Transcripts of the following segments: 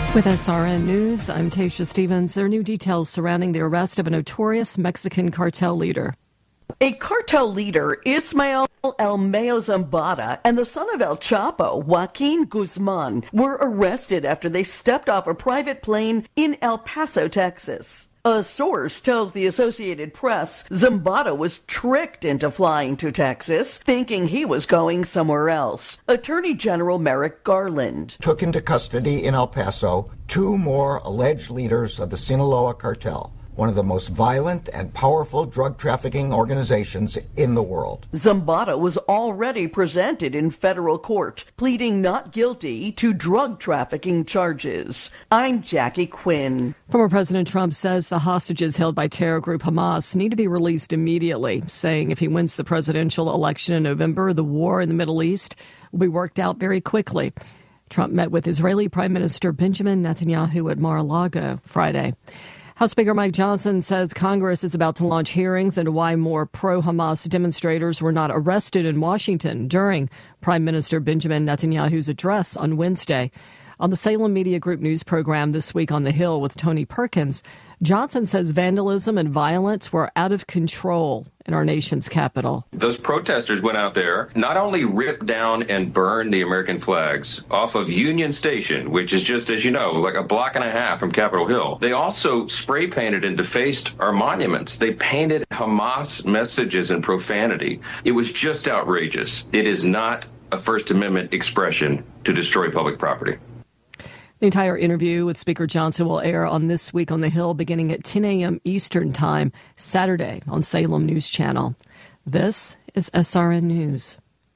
With SRN News, I'm Tasha Stevens. There are new details surrounding the arrest of a notorious Mexican cartel leader. A cartel leader, Ismael El Mayo Zambada, and the son of El Chapo, Joaquin Guzman, were arrested after they stepped off a private plane in El Paso, Texas. A source tells the Associated Press Zambada was tricked into flying to Texas, thinking he was going somewhere else. Attorney General Merrick Garland took into custody in El Paso 2 more alleged leaders of the Sinaloa cartel, one of the most violent and powerful drug trafficking organizations in the world. Zambada was already presented in federal court, pleading not guilty to drug trafficking charges. I'm Jackie Quinn. Former President Trump says the hostages held by terror group Hamas need to be released immediately, saying if he wins the presidential election in November, the war in the Middle East will be worked out very quickly. Trump met with Israeli Prime Minister Benjamin Netanyahu at Mar-a-Lago Friday. House Speaker Mike Johnson says Congress is about to launch hearings into why more pro-Hamas demonstrators were not arrested in Washington during Prime Minister Benjamin Netanyahu's address on Wednesday. On the Salem Media Group news program This Week on the Hill with Tony Perkins, Johnson says vandalism and violence were out of control in our nation's capital. Those protesters went out there, not only ripped down and burned the American flags off of Union Station, which is just, as you know, like a block and a half from Capitol Hill. They also spray painted and defaced our monuments. They painted Hamas messages and profanity. It was just outrageous. It is not a First Amendment expression to destroy public property. The entire interview with Speaker Johnson will air on This Week on the Hill beginning at 10 a.m. Eastern Time, Saturday on Salem News Channel. This is SRN News.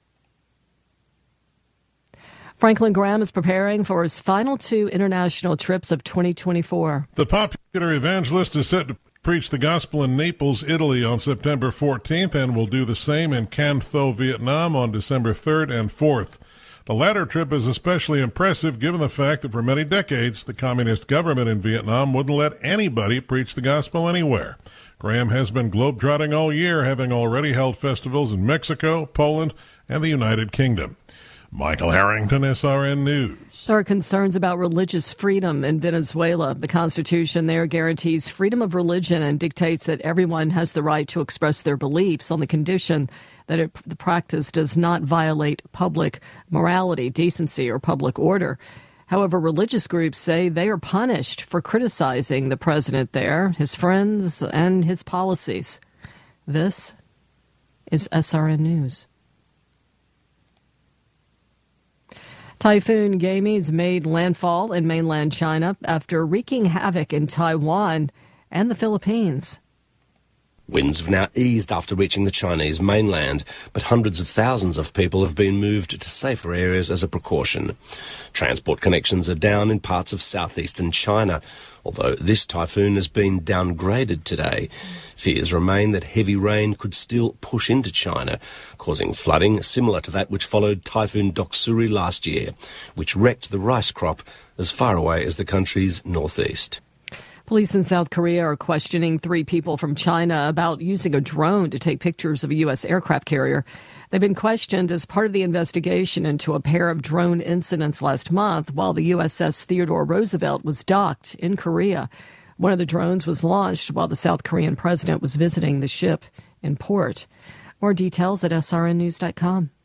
Franklin Graham is preparing for his final 2 international trips of 2024. The popular evangelist is set to preach the gospel in Naples, Italy on September 14th and will do the same in Can Tho, Vietnam on December 3rd and 4th. The latter trip is especially impressive given the fact that for many decades, the communist government in Vietnam wouldn't let anybody preach the gospel anywhere. Graham has been globetrotting all year, having already held festivals in Mexico, Poland, and the United Kingdom. Michael Harrington, SRN News. There are concerns about religious freedom in Venezuela. The Constitution there guarantees freedom of religion and dictates that everyone has the right to express their beliefs on the condition that the practice does not violate public morality, decency, or public order. However, religious groups say they are punished for criticizing the president there, his friends, and his policies. This is SRN News. Typhoon Gami's made landfall in mainland China after wreaking havoc in Taiwan and the Philippines. Winds have now eased after reaching the Chinese mainland, but hundreds of thousands of people have been moved to safer areas as a precaution. Transport connections are down in parts of southeastern China, although this typhoon has been downgraded today. Fears remain that heavy rain could still push into China, causing flooding similar to that which followed Typhoon Doksuri last year, which wrecked the rice crop as far away as the country's northeast. Police in South Korea are questioning 3 people from China about using a drone to take pictures of a U.S. aircraft carrier. They've been questioned as part of the investigation into a pair of drone incidents last month while the USS Theodore Roosevelt was docked in Korea. One of the drones was launched while the South Korean president was visiting the ship in port. More details at srnnews.com.